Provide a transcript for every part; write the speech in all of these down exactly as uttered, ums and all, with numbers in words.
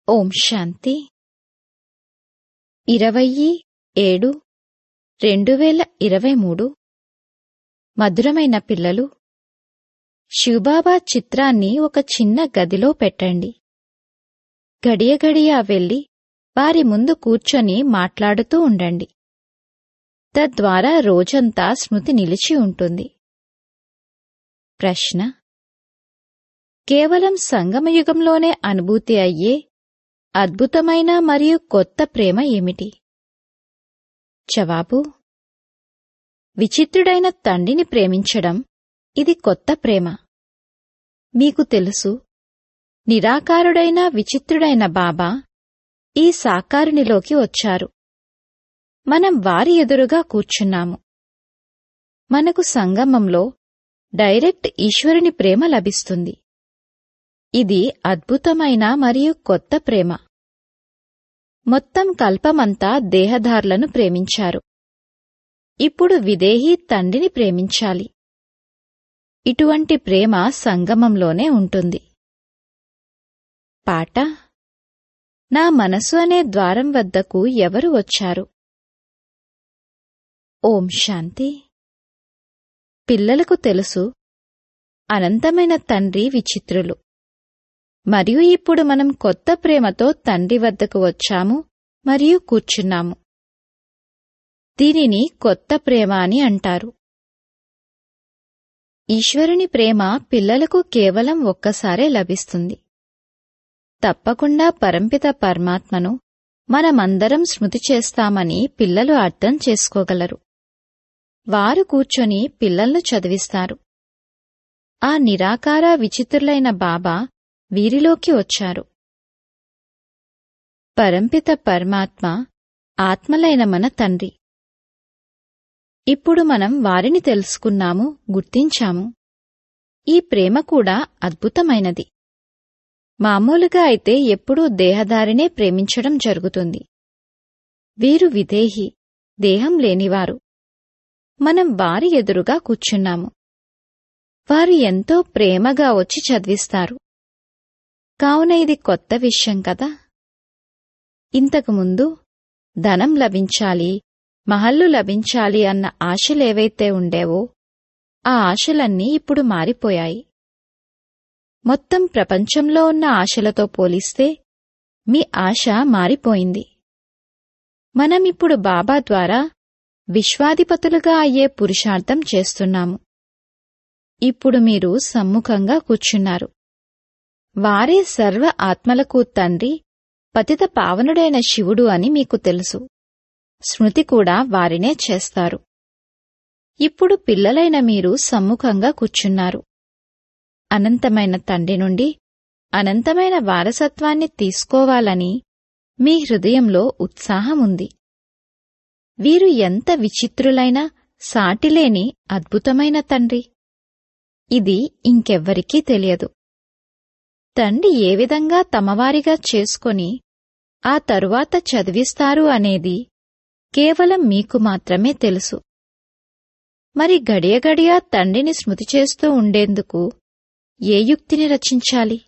ఓం శాంతి. ఇరవై ఏడు రెండు వేల ఇరవై మూడు. మధురమైన పిల్లలు, శివబాబా చిత్రాన్ని ఒక చిన్న గదిలో పెట్టండి. గడియ గడియ వెళ్లి వారి ముందు కూర్చొని మాట్లాడుతూ ఉండండి. తద్వారా రోజంతా స్మృతి నిలిచి ఉంటుంది. ప్రశ్న: కేవలం సంగమయుగంలోనే అనుభూతి అయ్యే అద్భుతమైన మరియు కొత్త ప్రేమ ఏమిటి? జవాబు: విచిత్రుడైన తండ్రిని ప్రేమించడం ఇది కొత్త ప్రేమ. మీకు తెలుసు, నిరాకారుడైన విచిత్రుడైన బాబా ఈ సాకారునిలోకి వచ్చారు. మనం వారి ఎదురుగా కూర్చున్నాము. మనకు సంగమంలో డైరెక్ట్ ఈశ్వరుని ప్రేమ లభిస్తుంది. ఇది అద్భుతమైన మరియు కొత్త ప్రేమ. మొత్తం కల్పమంతా దేహదారులను ప్రేమించారు. ఇప్పుడు విదేహీ తండ్రిని ప్రేమించాలి. ఇటువంటి ప్రేమ సంగమంలోనే ఉంటుంది. పాట: నా మనసు అనే ద్వారం వద్దకు ఎవరు వచ్చారు? ఓం శాంతి. పిల్లలకు తెలుసు, అనంతమైన తండ్రి విచిత్రులు. మరియు ఇప్పుడు మనం కొత్త ప్రేమతో తండ్రి వద్దకు వచ్చాము మరియు కూర్చున్నాము. దీనిని కొత్త ప్రేమ అని అంటారు. ఈశ్వరుని ప్రేమ పిల్లలకు కేవలం ఒక్కసారే లభిస్తుంది. తప్పకుండా పరంపిత పరమాత్మను మనమందరం స్మృతి చేస్తామని పిల్లలు అర్థం చేసుకోగలరు. వారు కూర్చొని పిల్లలను చదివిస్తారు. ఆ నిరాకార విచిత్రులైన బాబా వీరిలోకి వచ్చారు. పరంపిత పరమాత్మ ఆత్మలైన మన తండ్రి. ఇప్పుడు మనం వారిని తెలుసుకున్నాము, గుర్తించాము. ఈ ప్రేమ కూడా అద్భుతమైనది. మామూలుగా అయితే ఎప్పుడూ దేహదారినే ప్రేమించడం జరుగుతుంది. వీరు విదేహి, దేహం లేనివారు. మనం వారి ఎదురుగా కూర్చున్నాము. వారు ఎంతో ప్రేమగా వచ్చి చదివిస్తారు. కావున ఇది కొత్త విషయం కదా. ఇంతకుముందు ధనం లభించాలి, మహల్లు లభించాలి అన్న ఆశలేవైతే ఉండేవో ఆ ఆశలన్నీ ఇప్పుడు మారిపోయాయి. మొత్తం ప్రపంచంలో ఉన్న ఆశలతో పోలిస్తే మీ ఆశ మారిపోయింది. మనమిప్పుడు బాబా ద్వారా విశ్వాధిపతులుగా అయ్యే పురుషార్థం చేస్తున్నాము. ఇప్పుడు మీరు సమ్ముఖంగా కూర్చున్నారు. వారే సర్వ ఆత్మలకు తండ్రి, పతిత పావనుడైన శివుడు అని మీకు తెలుసు. స్మృతి కూడా వారినే చేస్తారు. ఇప్పుడు పిల్లలైన మీరు సమ్ముఖంగా కూర్చున్నారు. అనంతమైన తండ్రి నుండి అనంతమైన వారసత్వాన్ని తీసుకోవాలని మీ హృదయంలో ఉత్సాహముంది. వీరు ఎంత విచిత్రులైన, సాటిలేని అద్భుతమైన తండ్రి. ఇది ఇంకెవ్వరికీ తెలియదు. తండ్రి ఏ విధంగా తమవారిగా చేసుకొని ఆ తరువాత చదివిస్తారు అనేది కేవలం మీకు మాత్రమే తెలుసు. మరి గడియ గడియ తండ్రిని స్మృతి చేస్తూ ఉండేందుకు ఏ యుక్తిని రచించాలి?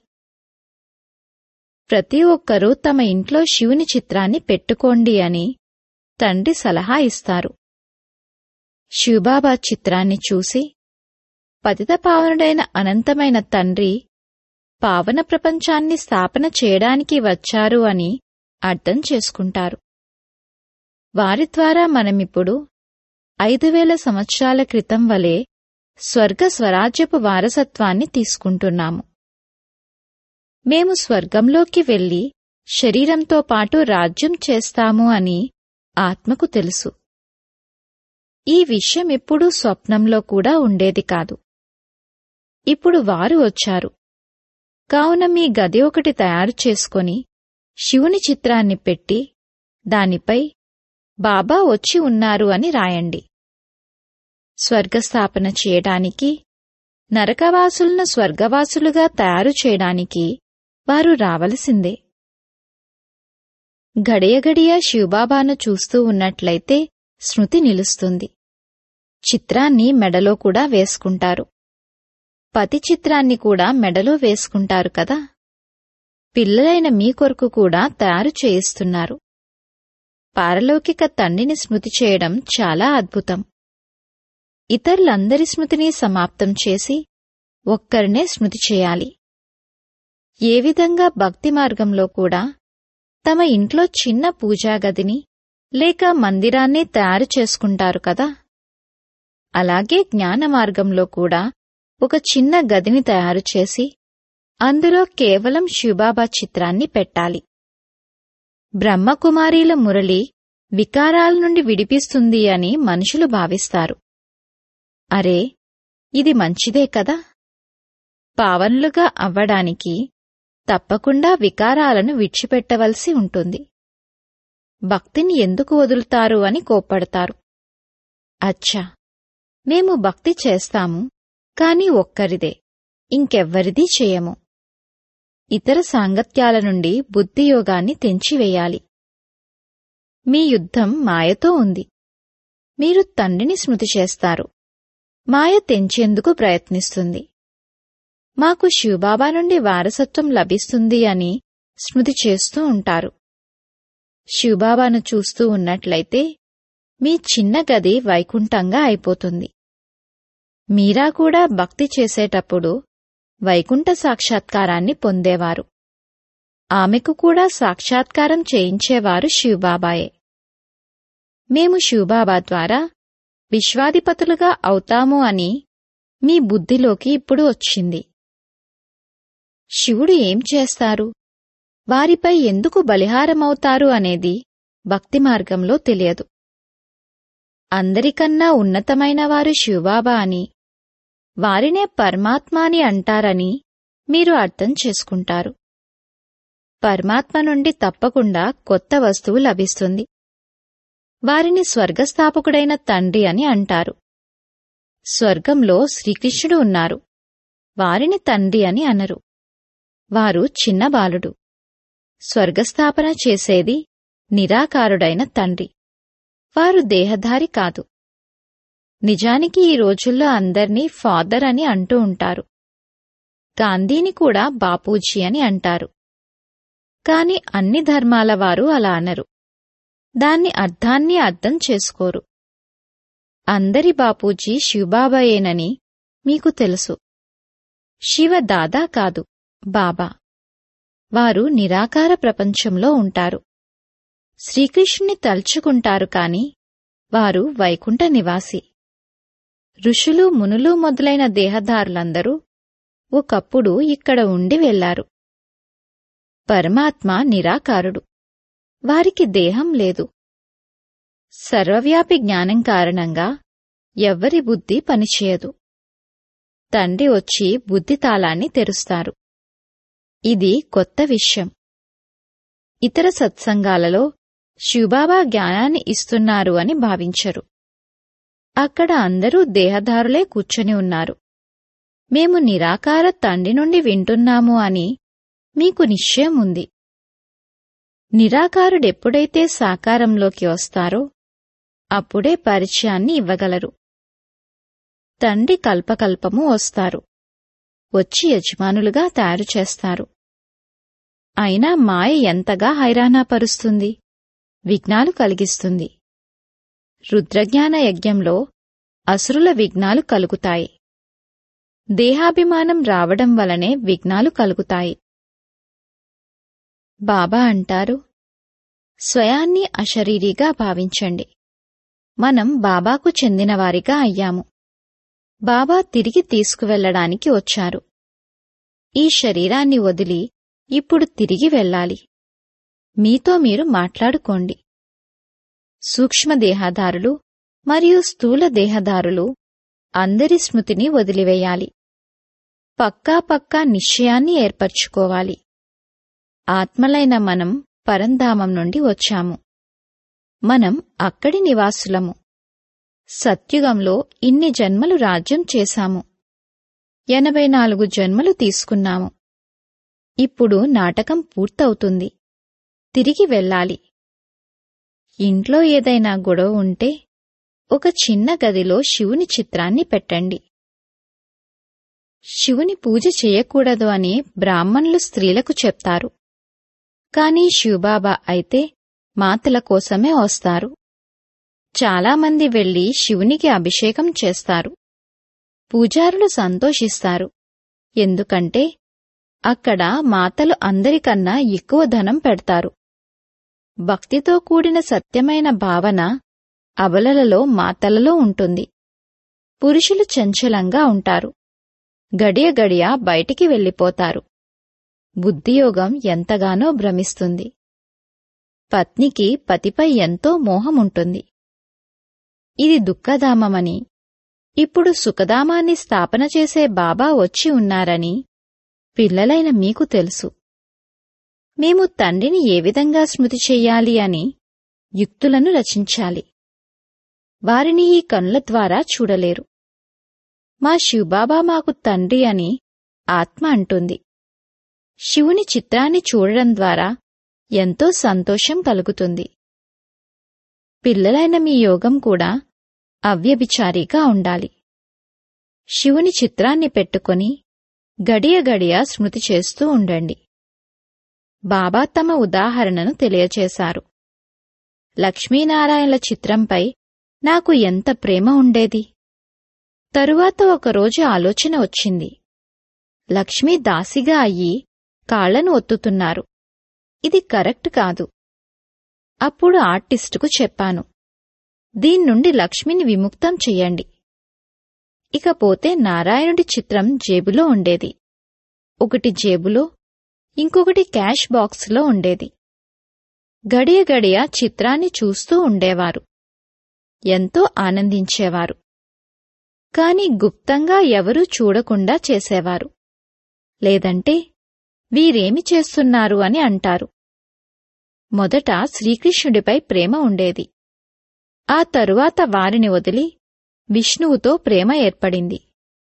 ప్రతి ఒక్కరూ తమ ఇంట్లో శివుని చిత్రాన్ని పెట్టుకోండి అని తండ్రి సలహా ఇస్తారు. శివబాబా చిత్రాన్ని చూసి పతితపావనుడైన అనంతమైన తండ్రి పావన ప్రపంచాన్ని స్థాపన చేయడానికి వచ్చారు అని అర్థం చేసుకుంటారు. వారి ద్వారా మనమిప్పుడు ఐదు వేల సంవత్సరాల క్రితం వలె స్వర్గ స్వరాజ్యపు వారసత్వాన్ని తీసుకుంటున్నాము. మేము స్వర్గంలోకి వెళ్లి శరీరంతో పాటు రాజ్యం చేస్తాము అని ఆత్మకు తెలుసు. ఈ విషయం ఎప్పుడూ స్వప్నంలో కూడా ఉండేది కాదు. ఇప్పుడు వారు వచ్చారు. కావున మీ గది ఒకటి తయారు చేసుకొని శివుని చిత్రాన్ని పెట్టి దానిపై బాబా వచ్చి ఉన్నారు అని రాయండి. స్వర్గస్థాపన చేయడానికి, నరకవాసులను స్వర్గవాసులుగా తయారు చేయడానికి వారు రావలసిందే. గడియ గడియ శివబాబాను చూస్తూ ఉన్నట్లయితే స్మృతి నిలుస్తుంది. చిత్రాన్ని మెడలో కూడా వేసుకుంటారు. పతి చిత్రాన్ని కూడా మెడలో వేసుకుంటారు కదా. పిల్లలైన మీ కొరకు కూడా తయారు చేయిస్తున్నారు. పారలౌకిక తండ్రిని స్మృతి చేయడం చాలా అద్భుతం. ఇతరులందరి స్మృతిని సమాప్తం చేసి ఒక్కరినే స్మృతి చేయాలి. ఏ విధంగా భక్తి మార్గంలో కూడా తమ ఇంట్లో చిన్న పూజాగదిని లేక మందిరాన్ని తయారు చేసుకుంటారు కదా, అలాగే జ్ఞాన మార్గంలో కూడా ఒక చిన్న గదిని తయారు చేసి అందులో కేవలం శివబాబా చిత్రాన్ని పెట్టాలి. బ్రహ్మకుమారీల మురళి వికారాల నుండి విడిపిస్తుంది అని మనుషులు భావిస్తారు. అరే, ఇది మంచిదే కదా. పావనులుగా అవ్వడానికి తప్పకుండా వికారాలను విడిచిపెట్టవలసి ఉంటుంది. భక్తిని ఎందుకు వదులుతారు అని కోప్పడతారు. అచ్చా, మేము భక్తి చేస్తాము, కాని ఒక్కరిదే, ఇంకెవ్వరిదీ చేయము. ఇతర సాంగత్యాల నుండి బుద్ధియోగాన్ని తెంచివేయాలి. మీ యుద్ధం మాయతో ఉంది. మీరు తండ్రిని స్మృతి చేస్తారు. మాయ తెంచేందుకు ప్రయత్నిస్తుంది. మాకు శివబాబా నుండి వారసత్వం లభిస్తుంది అని స్మృతి చేస్తూ ఉంటారు. శివబాబాను చూస్తూ ఉన్నట్లయితే మీ చిన్న గది వైకుంఠంగా అయిపోతుంది. మీరా కూడా భక్తి చేసేటప్పుడు వైకుంఠ సాక్షాత్కారాన్ని పొందేవారు. ఆమెకు కూడా సాక్షాత్కారం చేయించేవారు శివబాబాయే. మేము శివబాబా ద్వారా విశ్వాధిపతులుగా అవుతాము అని మీ బుద్ధిలోకి ఇప్పుడు వచ్చింది. శివుడు ఏం చేస్తారు, వారిపై ఎందుకు బలిహారమవుతారు అనేది భక్తి మార్గంలో తెలియదు. అందరికన్నా ఉన్నతమైన వారు శివబాబా అని, వారినే పరమాత్మ అని అంటారని మీరు అర్థం చేసుకుంటారు. పరమాత్మ నుండి తప్పకుండా కొత్త వస్తువు లభిస్తుంది. వారిని స్వర్గస్థాపకుడైన తండ్రి అని అంటారు. స్వర్గంలో శ్రీకృష్ణుడు ఉన్నారు. వారిని తండ్రి అని అనరు. వారు చిన్న బాలుడు. స్వర్గస్థాపన చేసేది నిరాకారుడైన తండ్రి. వారు దేహధారి కాదు. నిజానికి ఈ రోజుల్లో అందర్నీ ఫాదర్ అని అంటూ ఉంటారు. గాంధీని కూడా బాపూజీ అని అంటారు. కాని అన్ని ధర్మాల వారు అలా అనరు. దాన్ని అర్థాన్ని అర్థం చేసుకోరు. అందరి బాపూజీ శివబాబాయేనని మీకు తెలుసు. శివ దాదా కాదు, బాబా. వారు నిరాకార ప్రపంచంలో ఉంటారు. శ్రీకృష్ణుని తలుచుకుంటారు కాని వారు వైకుంఠ నివాసి. ఋషులు మునులు మొదలైన దేహదారులందరూ ఒకప్పుడు ఇక్కడ ఉండి వెళ్లారు. పరమాత్మ నిరాకారుడు. వారికి దేహం లేదు. సర్వవ్యాపి జ్ఞానం కారణంగా ఎవ్వరి బుద్ధి పనిచేయదు. తండ్రి వచ్చి బుద్ధి తాళాన్ని తెరుస్తారు. ఇది కొత్త విషయం. ఇతర సత్సంగాలలో శివబాబా జ్ఞానాన్ని ఇస్తున్నారు అని భావించరు. అక్కడ అందరూ దేహదారులే కూర్చొని ఉన్నారు. మేము నిరాకార తండ్రి నుండి వింటున్నాము అని మీకు నిశ్చయం ఉంది. నిరాకారుడెప్పుడైతే సాకారంలోకి వస్తారో అప్పుడే పరిచయాన్ని ఇవ్వగలరు. తండ్రి కల్పకల్పము వస్తారు. వచ్చి యజమానులుగా తయారు చేస్తారు. అయినా మాయ ఎంతగా హైరాణపరుస్తుంది, విఘ్నాలు కలిగిస్తుంది. రుద్రజ్ఞాన యజ్ఞంలో అసురుల విఘ్నాలు కలుగుతాయి. దేహాభిమానం రావడం వలనే విఘ్నాలు కలుగుతాయి. బాబా అంటారు, స్వయాన్ని అశరీరిగా భావించండి. మనం బాబాకు చెందినవారిగా అయ్యాము. బాబా తిరిగి తీసుకువెళ్లడానికి వచ్చారు. ఈ శరీరాన్ని వదిలి ఇప్పుడు తిరిగి వెళ్ళాలి. మీతో మీరు మాట్లాడుకోండి. సూక్ష్మదేహదారులు మరియు స్థూల దేహదారులు అందరి స్మృతిని వదిలివేయాలి. పక్కా పక్కా నిశ్చయాన్ని ఏర్పరచుకోవాలి. ఆత్మలైన మనం పరంధామం నుండి వచ్చాము. మనం అక్కడి నివాసులము. సత్యుగంలో ఇన్ని జన్మలు రాజ్యం చేశాము. ఎనభై నాలుగు జన్మలు తీసుకున్నాము. ఇప్పుడు నాటకం పూర్తవుతుంది. తిరిగి వెళ్ళాలి. ఇంట్లో ఏదైనా గొడవ ఉంటే ఒక చిన్న గదిలో శివుని చిత్రాన్ని పెట్టండి. శివుని పూజ చేయకూడదు అని బ్రాహ్మణులు స్త్రీలకు చెప్తారు. కానీ శివబాబా అయితే మాతల కోసమే వస్తారు. చాలామంది వెళ్లి శివునికి అభిషేకం చేస్తారు. పూజారులు సంతోషిస్తారు, ఎందుకంటే అక్కడ మాతలు అందరికన్నా ఎక్కువ ధనం పెడతారు. భక్తితో కూడిన సత్యమైన భావన అబలలలో మాతలలో ఉంటుంది. పురుషులు చంచలంగా ఉంటారు, గడియ గడియ బయటికి వెళ్ళిపోతారు. బుద్ధియోగం ఎంతగానో భ్రమిస్తుంది. పత్నికి పతిపై ఎంతో మోహముంటుంది. ఇది దుఃఖధామమని, ఇప్పుడు సుఖధామాన్ని స్థాపన చేసే బాబా వచ్చి ఉన్నారని పిల్లలైన మీకు తెలుసు. మేము తండ్రిని ఏ విధంగా స్మృతి చెయ్యాలి అని యుక్తులను రచించాలి. వారిని ఈ కనుల ద్వారా చూడలేరు. మా శివబాబా మాకు తండ్రి అని ఆత్మ అంటుంది. శివుని చిత్రాన్ని చూడడం ద్వారా ఎంతో సంతోషం కలుగుతుంది. పిల్లలైన మీ యోగం కూడా అవ్యభిచారిగా ఉండాలి. శివుని చిత్రాన్ని పెట్టుకొని గడియ గడియ స్మృతి చేస్తూ ఉండండి. బాబా తమ ఉదాహరణను తెలియచేశారు. లక్ష్మీనారాయణల చిత్రంపై నాకు ఎంత ప్రేమ ఉండేది. తరువాత ఒకరోజు ఆలోచన వచ్చింది. లక్ష్మీ దాసిగా అయ్యి కాళ్లను ఒత్తుతున్నారు, ఇది కరెక్ట్ కాదు. అప్పుడు ఆర్టిస్టుకు చెప్పాను, దీన్నుండి లక్ష్మిని విముక్తం చెయ్యండి. ఇకపోతే నారాయణుడి చిత్రం జేబులో ఉండేది. ఒకటి జేబులో, ఇంకొకటి క్యాష్ బాక్సులో ఉండేది. గడియ గడియ చిత్రాన్ని చూస్తూ ఉండేవారు, ఎంతో ఆనందించేవారు. కాని గుప్తంగా ఎవరూ చూడకుండా చేసేవారు. లేదంటే వీరేమి చేస్తున్నారు అని అంటారు. మొదట శ్రీకృష్ణుడిపై ప్రేమ ఉండేది. ఆ తరువాత వారిని వదిలి విష్ణువుతో ప్రేమ ఏర్పడింది.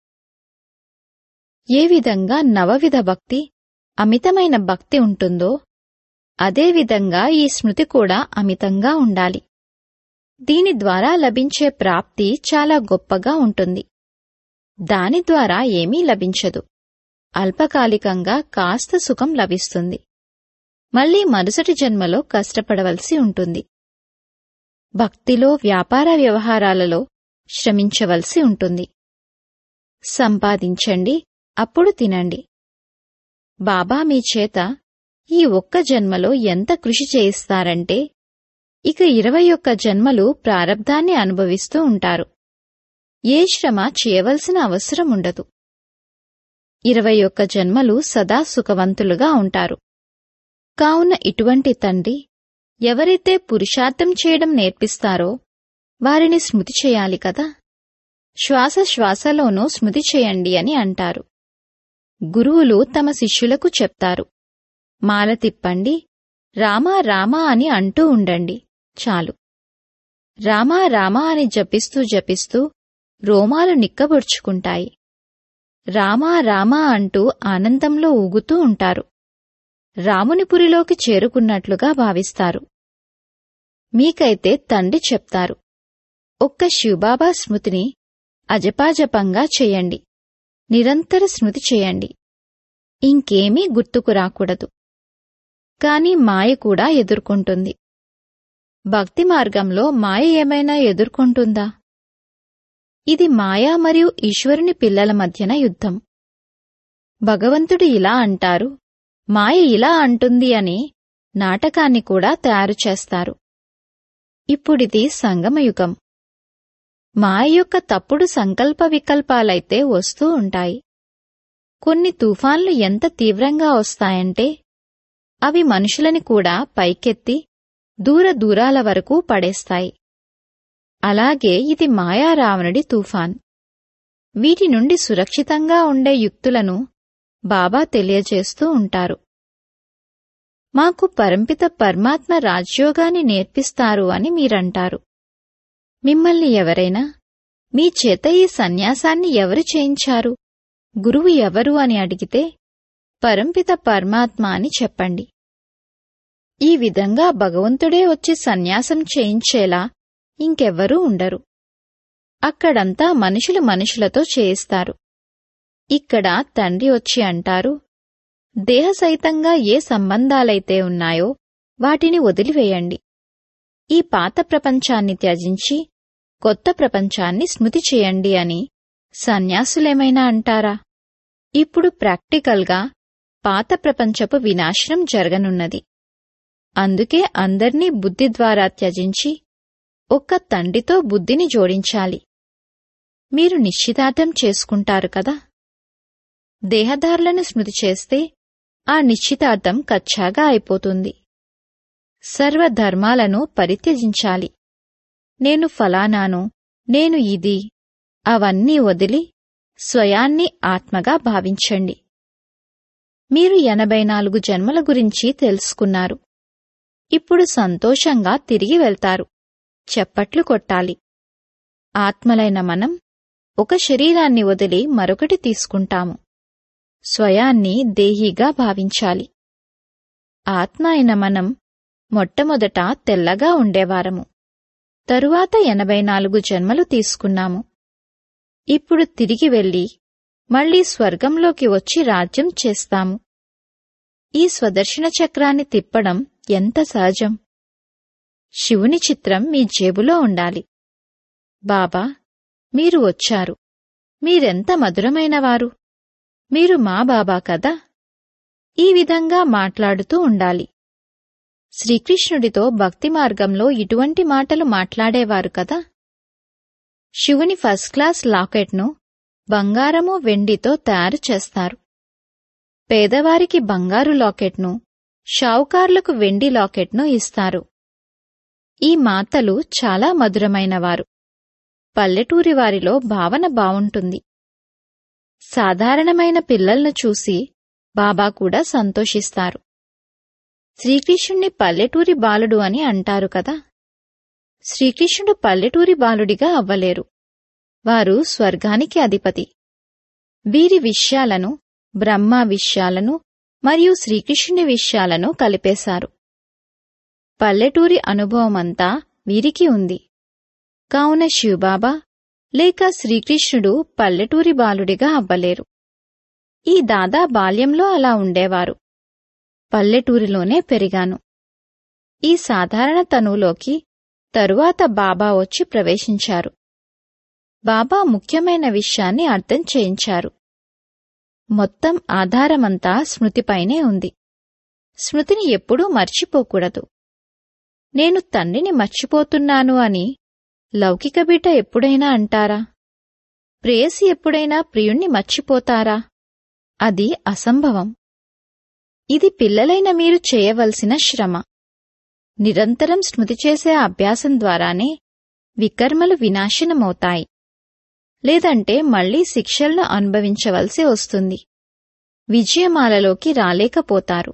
ఏ విధంగా నవవిధ భక్తి, అమితమైన భక్తి ఉంటుందో అదేవిధంగా ఈ స్మృతి కూడా అమితంగా ఉండాలి. దీని ద్వారా లభించే ప్రాప్తి చాలా గొప్పగా ఉంటుంది. దాని ద్వారా ఏమీ లభించదు. అల్పకాలికంగా కాస్త సుఖం లభిస్తుంది. మళ్లీ మరుసటి జన్మలో కష్టపడవలసి ఉంటుంది. భక్తిలో, వ్యాపార వ్యవహారాలలో శ్రమించవలసి ఉంటుంది. సంపాదించండి, అప్పుడు తినండి. బాబా మీ చేత ఈ ఒక్క జన్మలో ఎంత కృషి చేయిస్తారంటే ఇక ఇరవై ఒక్క జన్మలు ప్రారబ్ధాన్ని అనుభవిస్తూ ఉంటారు. ఏ శ్రమ చేయవలసిన అవసరం ఉండదు. ఇరవై ఒక్క జన్మలు సదా సుఖవంతులుగా ఉంటారు. కావున ఇటువంటి తండ్రి ఎవరైతే పురుషార్థం చేయడం నేర్పిస్తారో వారిని స్మృతి చేయాలి కదా. శ్వాస శ్వాసలోనూ స్మృతి చేయండి అని అంటారు. గురువులు తమ శిష్యులకు చెప్తారు, మాల తిప్పండి, రామా రామా అని అంటూ ఉండండి, చాలు. రామా రామా అని జపిస్తూ జపిస్తూ రోమాలు నిక్కబొడుచుకుంటాయి. రామా రామా అంటూ ఆనందంలో ఊగుతూ ఉంటారు. రామునిపురిలోకి చేరుకున్నట్లుగా భావిస్తారు. మీకైతే తండ్రి చెప్తారు, ఒక్క శివబాబా స్మృతిని అజపాజపంగా చెయ్యండి, నిరంతర స్మృతి చేయండి, ఇంకేమీ గుర్తుకు రాకూడదు. కాని మాయ కూడా ఎదుర్కొంటుంది. భక్తి మార్గంలో మాయ ఏమైనా ఎదుర్కొంటుందా? ఇది మాయా మరియు ఈశ్వరుని పిల్లల మధ్యన యుద్ధం. భగవంతుడు ఇలా అంటారు, మాయ ఇలా అంటుంది అని నాటకాన్ని కూడా తయారు చేస్తారు. ఇప్పుడిది సంగమయుగం. మాయ యొక్క తప్పుడు సంకల్ప వికల్పాలైతే వస్తూ ఉంటాయి. కొన్ని తుఫాన్లు ఎంత తీవ్రంగా వస్తాయంటే అవి మనుషులని కూడా పైకెత్తి దూర దూరాల వరకు పడేస్తాయి. అలాగే ఇది మాయారావణుడి తుఫాన్. వీటి నుండి సురక్షితంగా ఉండే యుక్తులను బాబా తెలియజేస్తూ ఉంటారు. మాకు పరంపిత పరమాత్మ రాజ్యోగాన్ని నేర్పిస్తారు అని మీరంటారు. మిమ్మల్ని ఎవరైనా మీ చేత ఈ సన్యాసాన్ని ఎవరు చేయించారు, గురువు ఎవరు అని అడిగితే పరంపిత పరమాత్మ అని చెప్పండి. ఈ విధంగా భగవంతుడే వచ్చి సన్యాసం చేయించేలా ఇంకెవ్వరూ ఉండరు. అక్కడంతా మనుషులు మనుషులతో చేయిస్తారు. ఇక్కడ తండ్రి వచ్చి అంటారు, దేహసహితంగా ఏ సంబంధాలైతే ఉన్నాయో వాటిని వదిలివేయండి. ఈ పాత ప్రపంచాన్ని త్యజించి కొత్త ప్రపంచాన్ని స్మృతి చేయండి అని సన్యాసులేమైనా అంటారా? ఇప్పుడు ప్రాక్టికల్గా పాత ప్రపంచపు వినాశనం జరగనున్నది. అందుకే అందర్నీ బుద్ధి ద్వారా త్యజించి ఒక్క తండ్రితో బుద్ధిని జోడించాలి. మీరు నిశ్చితార్థం చేసుకుంటారు కదా. దేహదారులను స్మృతి చేస్తే ఆ నిశ్చితార్థం కచ్చాగా అయిపోతుంది. సర్వధర్మాలను పరిత్యజించాలి. నేను ఫలానాను, నేను ఇది, అవన్నీ వదిలి స్వయాన్ని ఆత్మగా భావించండి. మీరు ఎనభై నాలుగు జన్మల గురించి తెలుసుకున్నారు. ఇప్పుడు సంతోషంగా తిరిగి వెళ్తారు. చప్పట్లు కొట్టాలి. ఆత్మలైన మనం ఒక శరీరాన్ని వదిలి మరొకటి తీసుకుంటాము. స్వయాన్ని దేహీగా భావించాలి. ఆత్మ అయిన మనం మొట్టమొదట తెల్లగా ఉండేవారము. తరువాత ఎనభై నాలుగు జన్మలు తీసుకున్నాము. ఇప్పుడు తిరిగి వెళ్లి మళ్లీ స్వర్గంలోకి వచ్చి రాజ్యం చేస్తాము. ఈ స్వదర్శన చక్రాన్ని తిప్పడం ఎంత సహజం. శివుని చిత్రం మీ జేబులో ఉండాలి. బాబా, మీరు వచ్చారు. మీరెంత మధురమైనవారు. మీరు మా బాబా కదా. ఈ విధంగా మాట్లాడుతూ ఉండాలి. శ్రీకృష్ణుడితో భక్తి మార్గంలో ఇటువంటి మాటలు మాట్లాడేవారు కదా. శివుని ఫస్ట్ క్లాస్ లాకెట్ను బంగారము వెండితో తయారు చేస్తారు. పేదవారికి బంగారు లాకెట్ను, షావుకార్లకు వెండి లాకెట్ను ఇస్తారు. ఈ మాతలు చాలా మధురమైనవారు. పల్లెటూరి వారిలో భావన బావుంటుంది. సాధారణమైన పిల్లలను చూసి బాబా కూడా సంతోషిస్తారు. శ్రీకృష్ణుణ్ణి పల్లెటూరి బాలుడు అని అంటారు కదా. శ్రీకృష్ణుడు పల్లెటూరి బాలుడిగా అవ్వలేరు. వారు స్వర్గానికి అధిపతి. వీరి విషయాలను, బ్రహ్మ విషయాలను మరియు శ్రీకృష్ణుని విషయాలను కలిపేశారు. పల్లెటూరి అనుభవమంతా వీరికి ఉంది. కావున శివబాబా లేక శ్రీకృష్ణుడు పల్లెటూరి బాలుడిగా అవ్వలేరు. ఈ దాదా బాల్యంలో అలా ఉండేవారు. పల్లెటూరిలోనే పెరిగాను. ఈ సాధారణ తనువులోకి తరువాత బాబా వచ్చి ప్రవేశించారు. బాబా ముఖ్యమైన విషయాన్ని అర్థం చేయించారు. మొత్తం ఆధారమంతా స్మృతిపైనే ఉంది. స్మృతిని ఎప్పుడూ మర్చిపోకూడదు. నేను తండ్రిని మర్చిపోతున్నాను అని లౌకిక బిడ్డ ఎప్పుడైనా అంటారా? ప్రేయసి ఎప్పుడైనా ప్రియుణ్ణి మర్చిపోతారా? అది అసంభవం. ఇది పిల్లలైన మీరు చేయవలసిన శ్రమ. నిరంతరం స్మృతి చేసే అభ్యాసం ద్వారానే వికర్మలు వినాశనమవుతాయి. లేదంటే మళ్లీ శిక్షలను అనుభవించవలసి వస్తుంది. విజయమాలలోకి రాలేకపోతారు.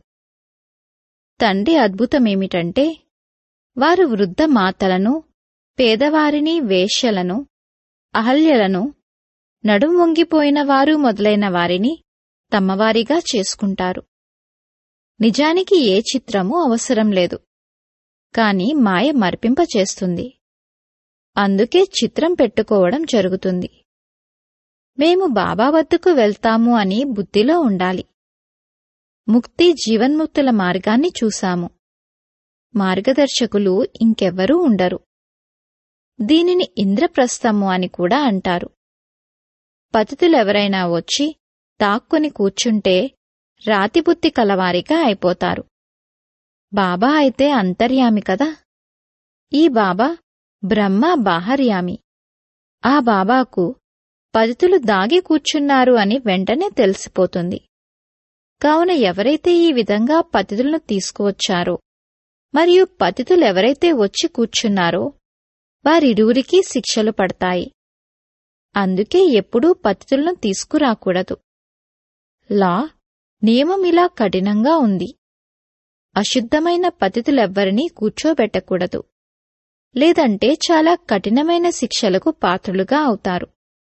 తండ్రి అద్భుతమేమిటంటే వారు వృద్ధ మాతలను, పేదవారిని, వేశ్యలను, అహల్యలను, నడుంవొంగిపోయిన వారు మొదలైన వారిని తమవారిగా చేసుకుంటారు. నిజానికి ఏ చిత్రమూ అవసరం లేదు. కాని మాయ మర్పింపచేస్తుంది. అందుకే చిత్రం పెట్టుకోవడం జరుగుతుంది. మేము బాబా వద్దకు వెళ్తాము అని బుద్ధిలో ఉండాలి. ముక్తి జీవన్ముక్తుల మార్గాన్ని చూశాము. మార్గదర్శకులు ఇంకెవ్వరూ ఉండరు. దీనిని ఇంద్రప్రస్థము అని కూడా అంటారు. పతితులెవరైనా వచ్చి తాక్కుని కూర్చుంటే రాతిబుద్ధి కలవారిగా అయిపోతారు. బాబా అయితే అంతర్యామి కదా. ఈ బాబా బ్రహ్మ బాహర్యామి. ఆ బాబాకు పతితులు దాగి కూర్చున్నారు అని వెంటనే తెలిసిపోతుంది. కావున ఎవరైతే ఈ విధంగా పతితులను తీసుకువచ్చారో మరియు పతితులెవరైతే వచ్చి కూర్చున్నారో వారిరువురికీ శిక్షలు పడతాయి. అందుకే ఎప్పుడూ పతితులను తీసుకురాకూడదు. లా నియమమిలా కఠినంగా ఉంది. అశుద్ధమైన పతితులెవ్వరినీ కూర్చోబెట్టకూడదు. లేదంటే చాలా కఠినమైన శిక్షలకు పాత్రులుగా అవుతారు.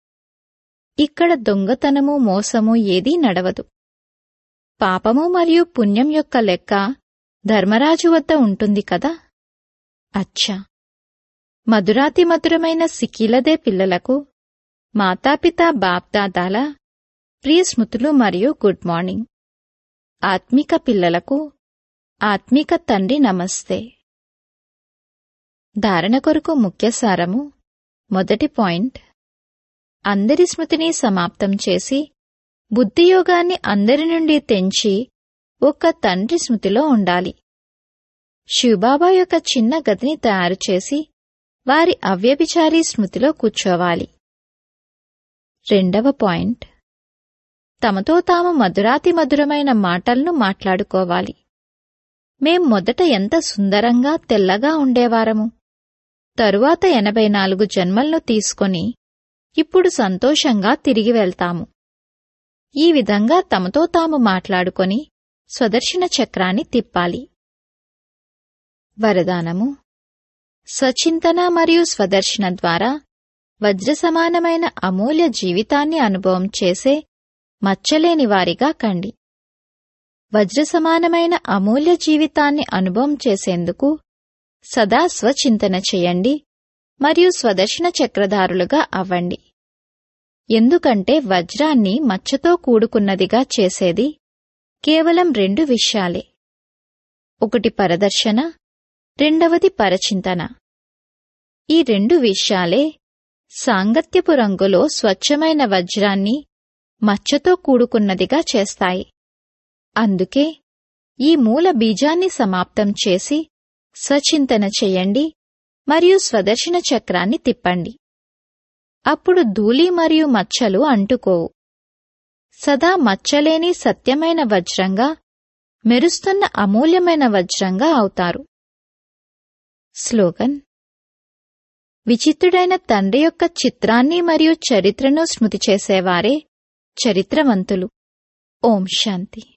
ఇక్కడ దొంగతనము, మోసము ఏదీ నడవదు. పాపము మరియు పుణ్యం యొక్క లెక్క ధర్మరాజు వద్ద ఉంటుంది కదా. అచ్చా, మధురాతి మధురమైన సిక్కిలదే పిల్లలకు మాతాపితా బాప్దాదాల ప్రియ స్మృతులు మరియు గుడ్ మార్నింగ్. ఆత్మిక పిల్లలకు ఆత్మిక తండ్రి నమస్తే. ధారణ కొరకు ముఖ్య సారము. మొదటి పాయింట్, అందరి స్మృతిని సమాప్తం చేసి బుద్ధియోగాన్ని అందరి నుండి తెంచి ఒక్క తండ్రి స్మృతిలో ఉండాలి. శివబాబా యొక్క చిన్న గదిని తయారు చేసి వారి అవ్యభిచారీ స్మృతిలో కూర్చోవాలి. రెండవ పాయింట్, తమతో తాము మధురాతి మధురమైన మాటలను మాట్లాడుకోవాలి. మేం మొదట ఎంత సుందరంగా తెల్లగా ఉండేవారము, తరువాత ఎనభై నాలుగు జన్మలను తీసుకొని ఇప్పుడు సంతోషంగా తిరిగి వెళ్తాము. ఈ విధంగా తమతో తాము మాట్లాడుకొని స్వదర్శన చక్రాన్ని తిప్పాలి. వరదానము. స్వచింతన మరియు స్వదర్శన ద్వారా వజ్రసమానమైన అమూల్య జీవితాన్ని అనుభవం చేసే మచ్చలేని వారిగా కండి. వజ్రసమానమైన అమూల్య జీవితాన్ని అనుభవం చేసేందుకు సదా స్వచింతన చేయండి మరియు స్వదర్శన చక్రధారులుగా అవ్వండి. ఎందుకంటే వజ్రాన్ని మచ్చతో కూడుకున్నదిగా చేసేది కేవలం రెండు విషయాలే. ఒకటి పరదర్శన, రెండవది పరచింతన. ఈ రెండు విషయాలే సాంగత్యపు రంగులో స్వచ్ఛమైన వజ్రాన్ని మచ్చతో కూడుకున్నదిగా చేస్తాయి. అందుకే ఈ మూల బీజాన్ని సమాప్తం చేసి స్వచింతన చెయ్యండి మరియు స్వదర్శన చక్రాన్ని తిప్పండి. అప్పుడు ధూళి మరియు మచ్చలు అంటుకోవు. సదా మచ్చలేని సత్యమైన వజ్రంగా, మెరుస్తున్న అమూల్యమైన వజ్రంగా అవుతారు. స్లోగన్. విచిత్రుడైన తండ్రి యొక్క చిత్రాన్ని మరియు చరిత్రను స్మృతి చేసేవారే చరిత్రవంతులు. ఓం శాంతి.